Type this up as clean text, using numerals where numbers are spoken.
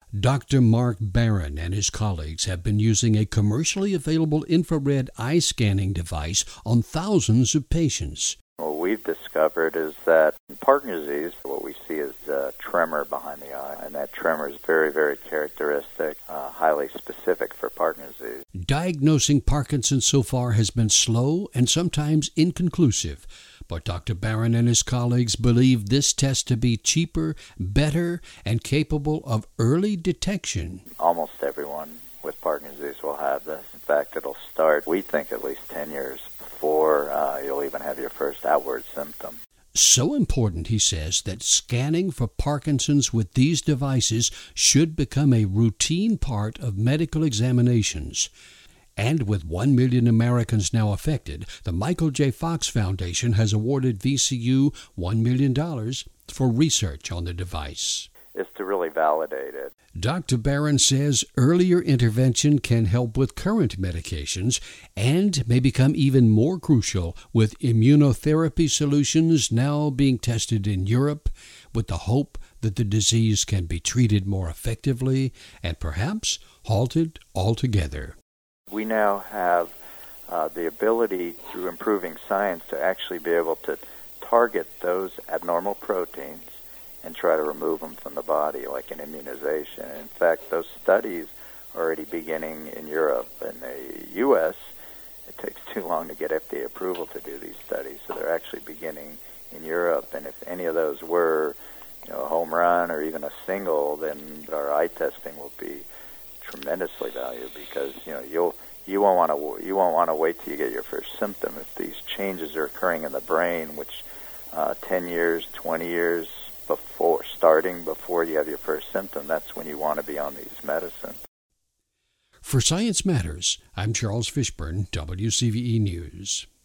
Dr. Mark Barron and his colleagues have been using a commercially available infrared eye scanning device on thousands of patients. What we've discovered is that in Parkinson's disease, what we see is a tremor behind the eye, and that tremor is very, very characteristic, highly specific for Parkinson's disease. Diagnosing Parkinson's so far has been slow and sometimes inconclusive, but Dr. Barron and his colleagues believe this test to be cheaper, better, and capable of early detection. Almost everyone with Parkinson's disease will have this. In fact, it'll start, we think, at least 10 years before you'll even have your first outward symptom. So important, he says, that scanning for Parkinson's with these devices should become a routine part of medical examinations. And with 1 million Americans now affected, the Michael J. Fox Foundation has awarded VCU $1 million for research on the device. Is to really validate it. Dr. Barron says earlier intervention can help with current medications and may become even more crucial with immunotherapy solutions now being tested in Europe, with the hope that the disease can be treated more effectively and perhaps halted altogether. We now have the ability, through improving science, to actually be able to target those abnormal proteins and try to remove them from the body, like an immunization. In fact, those studies are already beginning in Europe. In the U.S., it takes too long to get FDA approval to do these studies, so they're actually beginning in Europe. And if any of those were, a home run or even a single, then our eye testing will be tremendously valuable, because you won't want to wait till you get your first symptom. If these changes are occurring in the brain, which 10 years, 20 years before you have your first symptom, that's when you want to be on these medicines. For Science Matters, I'm Charles Fishburne, WCVE News.